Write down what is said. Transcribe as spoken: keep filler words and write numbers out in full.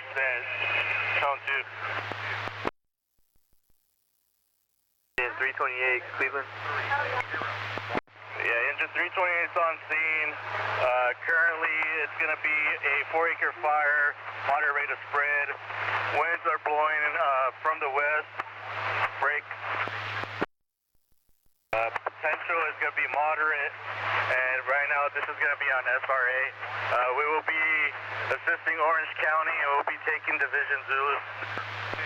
understand. Tone two. three twenty-eight, Cleveland. Yeah, engine three twenty-eight is on scene. Uh, currently, it's going to be a four acre fire, moderate rate of spread. Winds are blowing uh, from the west. Break. Uh, potential is going to be moderate, and right now this is going to be on S R A. Uh, we will be assisting Orange County, and we'll be taking Division Zulu.